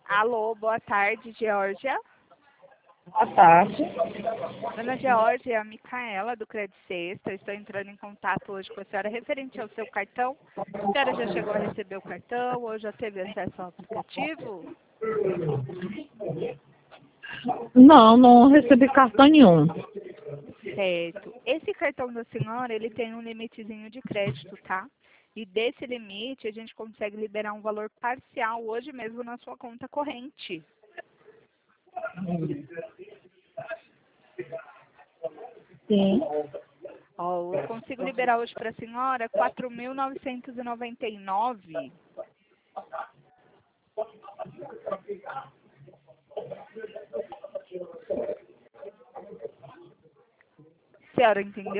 Alô, boa tarde, Geórgia. Boa tarde. Dona Geórgia, é a Micaela do Credit Sexta. Estou entrando em contato hoje com a senhora referente ao seu cartão. A senhora já chegou a receber o cartão ou já teve acesso ao aplicativo? Não recebi cartão nenhum. Certo. Esse cartão da senhora, ele tem um limitezinho de crédito, tá? E desse limite, a gente consegue liberar um valor parcial hoje mesmo na sua conta corrente. Sim. Ó, eu consigo liberar hoje para a senhora R$ 4.999. Senhora, entendeu?